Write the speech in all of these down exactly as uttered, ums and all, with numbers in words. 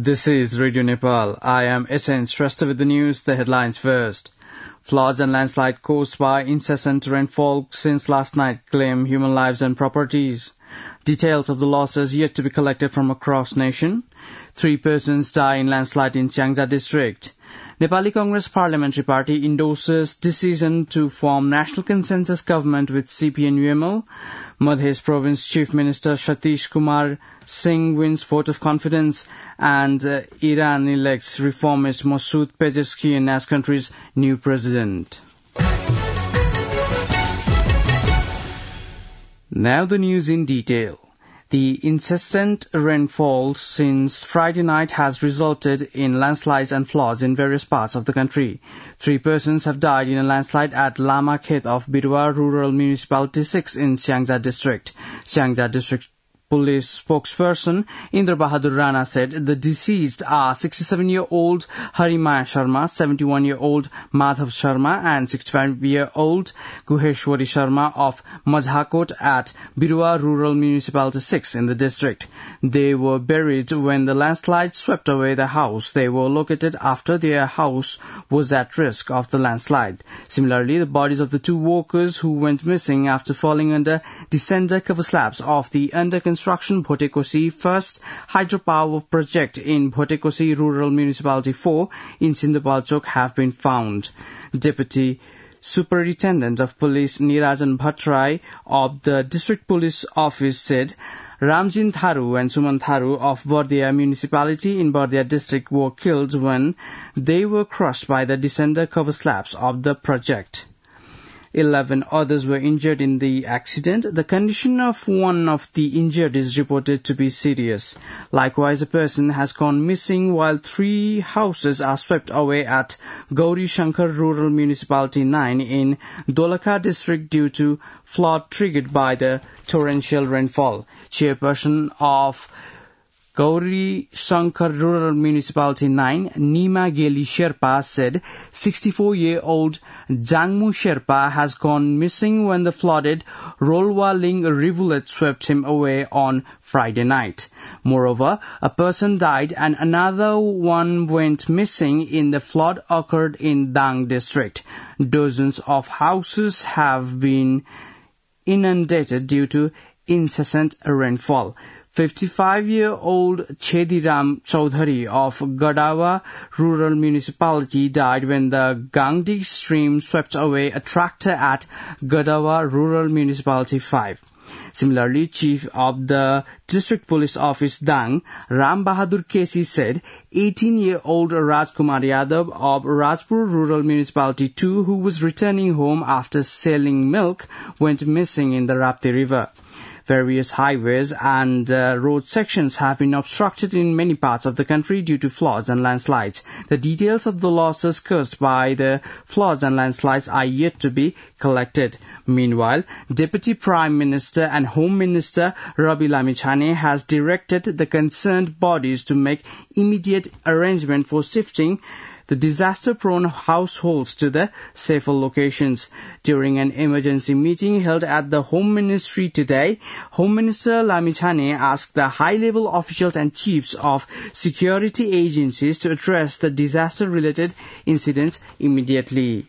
This is Radio Nepal. I am S N Shrestha with the news. The headlines first. Floods and landslide caused by incessant rainfall since last night claim human lives and properties. Details of the losses yet to be collected from across nation. Three persons die in landslide in Siangja district. Nepali Congress Parliamentary Party endorses decision to form national consensus government with C P N U M L. Madhya Province Chief Minister Satish Kumar Singh wins vote of confidence, and uh, Iran elects reformist Masoud Pezeshkian as country's new president. Now the news in detail. The incessant rainfall since Friday night has resulted in landslides and floods in various parts of the country. Three persons have died in a landslide at Lama Khet of Birua Rural Municipality six in Siangja district. Siangja district Police spokesperson Indra Bahadur Rana said the deceased are sixty-seven-year-old Harimaya Sharma, seventy-one-year-old Madhav Sharma and sixty-five-year-old Guheshwari Sharma of Majhakot at Birua Rural Municipality six in the district. They were buried when the landslide swept away the house. They were located after their house was at risk of the landslide. Similarly, the bodies of the two workers who went missing after falling under descender cover slabs of the under construction Bhotekosi First Hydropower Project in Bhotekosi Rural Municipality four in Sindhupalchok have been found. Deputy Superintendent of Police Nirajan Bhattrai of the District Police Office said Ramjin Tharu and Suman Tharu of Bardia Municipality in Bardia District were killed when they were crushed by the descender cover slabs of the project. Eleven others were injured in the accident. The condition of one of the injured is reported to be serious. Likewise, a person has gone missing while three houses are swept away at Gauri Shankar Rural Municipality nine in Dolaka district due to flood triggered by the torrential rainfall. Chairperson of Gauri Shankar Rural Municipality nine, Nima Geli Sherpa said sixty-four-year-old Jangmu Sherpa has gone missing when the flooded Rolwa-Ling rivulet swept him away on Friday night. Moreover, a person died and another one went missing in the flood occurred in Dang district. Dozens of houses have been inundated due to incessant rainfall. fifty-five-year-old Chediram Chaudhary of Gadawa Rural Municipality died when the Gangdi stream swept away a tractor at Gadawa Rural Municipality five. Similarly, Chief of the District Police Office Dang, Ram Bahadur Kesi said eighteen-year-old Rajkumar Yadav of Rajpur Rural Municipality two, who was returning home after selling milk, went missing in the Rapti River. Various highways and uh, road sections have been obstructed in many parts of the country due to floods and landslides. The details of the losses caused by the floods and landslides are yet to be collected. Meanwhile, Deputy Prime Minister and Home Minister Rabi Lamichhane has directed the concerned bodies to make immediate arrangement for shifting the disaster-prone households to the safer locations. During an emergency meeting held at the Home Ministry today, Home Minister Lamichhane asked the high-level officials and chiefs of security agencies to address the disaster-related incidents immediately.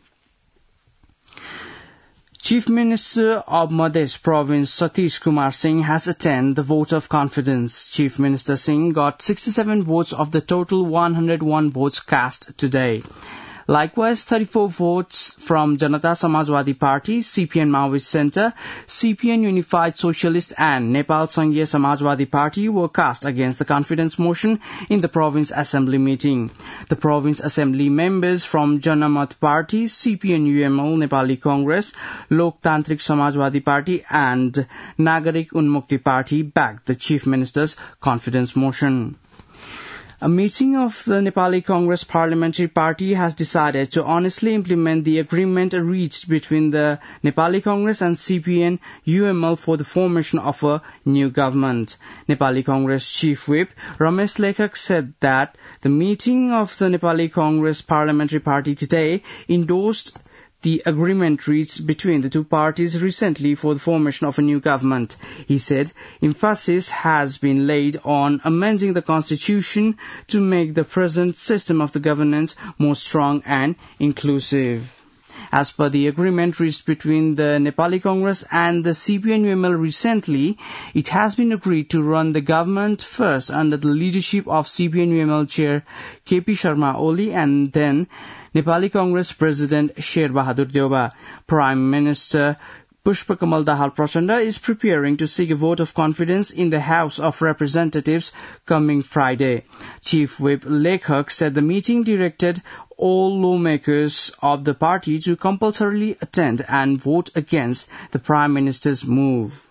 Chief Minister of Madhya Province Satish Kumar Singh has attended the vote of confidence. Chief Minister Singh got sixty-seven votes of the total one hundred one votes cast today. Likewise, thirty-four votes from Janata Samajwadi Party, C P N Maoist Centre, C P N Unified Socialist and Nepal Sanghiya Samajwadi Party were cast against the confidence motion in the Province Assembly meeting. The Province Assembly members from Janamat Party, C P N U M L, Nepali Congress, Loktantrik Samajwadi Party and Nagarik Unmukti Party backed the Chief Minister's confidence motion. A meeting of the Nepali Congress Parliamentary Party has decided to honestly implement the agreement reached between the Nepali Congress and C P N U M L for the formation of a new government. Nepali Congress Chief Whip Ramesh Lekhak said that the meeting of the Nepali Congress Parliamentary Party today endorsed the agreement reached between the two parties recently for the formation of a new government. He said emphasis has been laid on amending the constitution to make the present system of the governance more strong and inclusive. As per the agreement reached between the Nepali Congress and the C P N U M L recently, it has been agreed to run the government first under the leadership of C P N U M L Chair K P Sharma Oli and then Nepali Congress President Sher Bahadur Deuba. Prime Minister Pushpa Kamal Dahal Prachanda is preparing to seek a vote of confidence in the House of Representatives coming Friday. Chief Whip Lekhak said the meeting directed all lawmakers of the party to compulsorily attend and vote against the Prime Minister's move.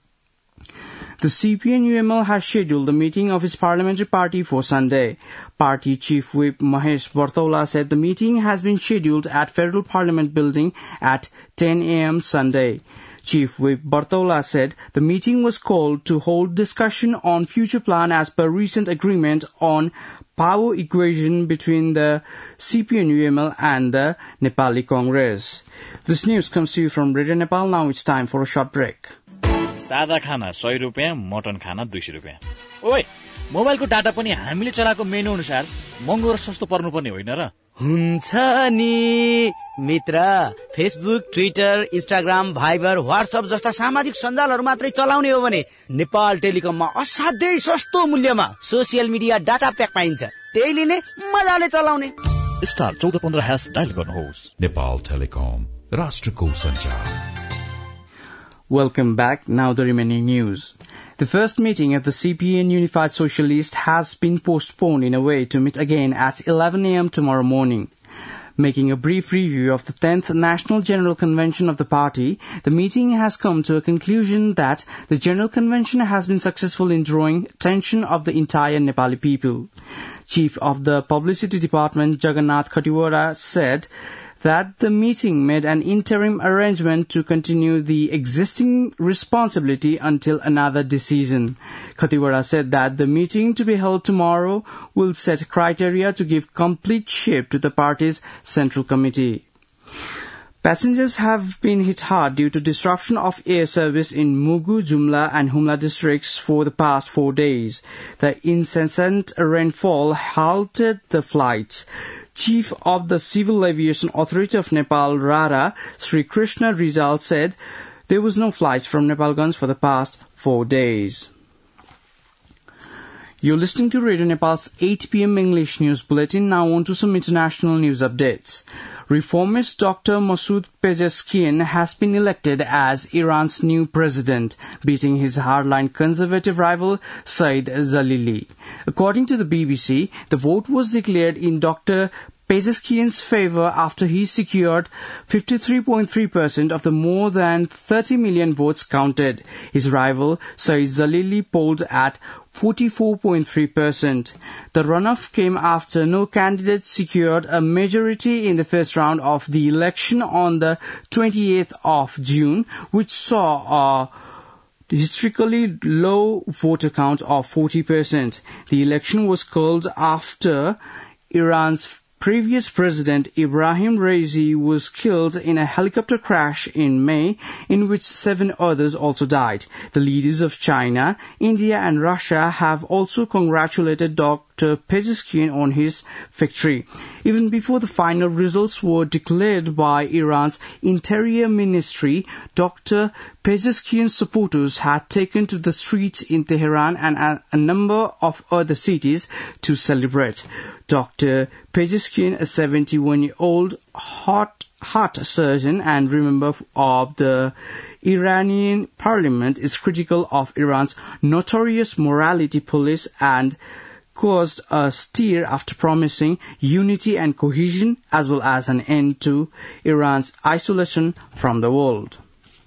The C P N U M L has scheduled the meeting of its parliamentary party for Sunday. Party Chief Whip Mahesh Bartola said the meeting has been scheduled at Federal Parliament Building at ten a m Sunday. Chief Whip Bartola said the meeting was called to hold discussion on future plan as per recent agreement on power equation between the C P N U M L and the Nepali Congress. This news comes to you from Radio Nepal. Now it's time for a short break. सादा खाना सय रुपियाँ, mutton खाना दुई सय रुपियाँ. ओइ, मोबाइलको डाटा पनि हामीले चलाएको मेनु अनुसार महँगो र सस्तो पर्नुपर्ने होइन र? हुन्छ नि मित्र. Facebook, Twitter, Instagram, Viber, WhatsApp जस्ता सामाजिक सञ्जालहरू मात्रै चलाउने हो भने नेपाल टेलिकममा असाध्यै सस्तो मूल्यमा सोसियल मिडिया डाटा प्याक पाइन्छ. त्यही लिने, मजाले चलाउने. स्टार चौध पन्ध्र ह्यास डायल गर्नुहोस्. नेपाल टेलिकम, राष्ट्रको सञ्चार. Welcome back. Now the remaining news. The first meeting of the C P N Unified Socialist has been postponed in a way to meet again at eleven a m tomorrow morning. Making a brief review of the tenth National General Convention of the party, the meeting has come to a conclusion that the General Convention has been successful in drawing attention of the entire Nepali people. Chief of the Publicity Department, Jagannath Khatiwara, said that the meeting made an interim arrangement to continue the existing responsibility until another decision. Khatiwara said that the meeting to be held tomorrow will set criteria to give complete shape to the party's central committee. Passengers have been hit hard due to disruption of air service in Mugu, Jumla and Humla districts for the past four days. The incessant rainfall halted the flights. Chief of the Civil Aviation Authority of Nepal, RARA, Sri Krishna Rizal, said there was no flights from Nepalganj for the past four days. You're listening to Radio Nepal's eight p m English News Bulletin. Now on to some international news updates. Reformist Doctor Masoud Pezeshkian has been elected as Iran's new president, beating his hardline conservative rival Saeed Jalili. According to the B B C, the vote was declared in Doctor Pezeshkian's favor after he secured fifty-three point three percent of the more than thirty million votes counted. His rival, Saeed Jalili, polled at forty-four point three percent. The runoff came after no candidate secured a majority in the first round of the election on the twenty-eighth of June, which saw a historically low voter count of forty percent. The election was called after Iran's previous president Ibrahim Raisi was killed in a helicopter crash in May, in which seven others also died. The leaders of China, India and Russia have also congratulated Doctor Pezeshkian on his victory. Even before the final results were declared by Iran's Interior Ministry, Doctor Pezeshkian's supporters had taken to the streets in Tehran and a, a number of other cities to celebrate. Doctor Pezeshkian, a seventy-one-year-old heart, heart surgeon and member of the Iranian parliament, is critical of Iran's notorious morality police and caused a stir after promising unity and cohesion as well as an end to Iran's isolation from the world.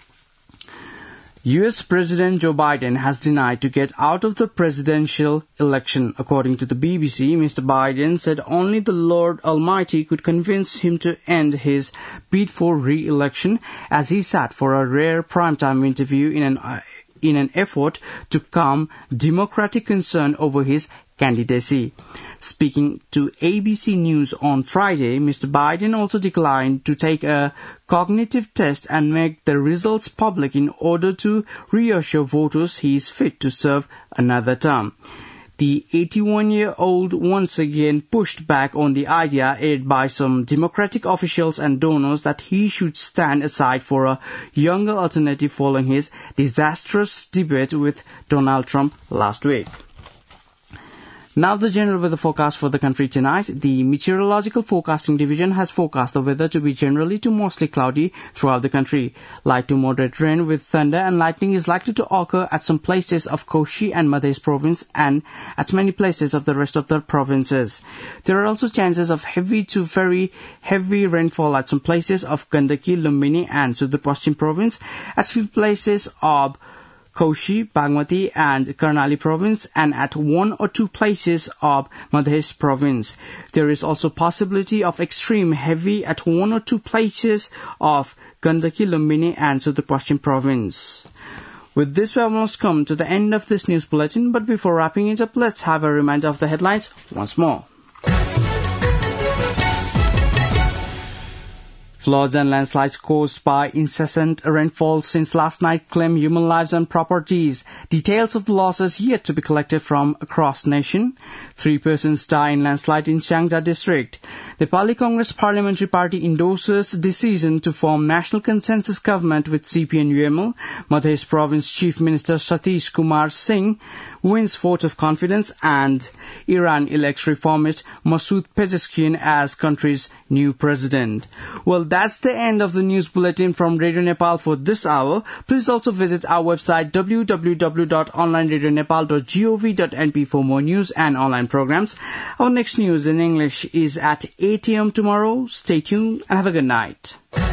U S President Joe Biden has denied to get out of the presidential election. According to the B B C, Mister Biden said only the Lord Almighty could convince him to end his bid for re-election as he sat for a rare primetime interview in an, uh, in an effort to calm democratic concern over his candidacy. Speaking to A B C News on Friday, Mister Biden also declined to take a cognitive test and make the results public in order to reassure voters he is fit to serve another term. The eighty-one-year-old once again pushed back on the idea aired by some Democratic officials and donors that he should stand aside for a younger alternative following his disastrous debate with Donald Trump last week. Now the general weather forecast for the country tonight. The Meteorological Forecasting Division has forecast the weather to be generally to mostly cloudy throughout the country. Light to moderate rain with thunder and lightning is likely to occur at some places of Koshi and Madhya Province and at many places of the rest of the provinces. There are also chances of heavy to very heavy rainfall at some places of Gandaki, Lumbini and Sudar Paschim Province, at few places of Koshi, Bagmati and Karnali Province and at one or two places of Madhya Province. There is also possibility of extreme heavy at one or two places of Gandaki, Lumbini and Sudar Paschim Province. With this, we have almost come to the end of this news bulletin, but before wrapping it up, let's have a reminder of the headlines once more. Floods and landslides caused by incessant rainfall since last night claim human lives and properties. Details of the losses yet to be collected from across nation. Three persons die in landslide in Sangja district. Nepali Congress Parliamentary Party endorses decision to form national consensus government with C P N U M L. Madhya Province Chief Minister Satish Kumar Singh wins vote of confidence, and Iran elects reformist Masoud Pezeshkian as country's new president. Well, that's the end of the news bulletin from Radio Nepal for this hour. Please also visit our website w w w dot online radio nepal dot gov dot n p for more news and online programs. Our next news in English is at eight a m tomorrow. Stay tuned and have a good night.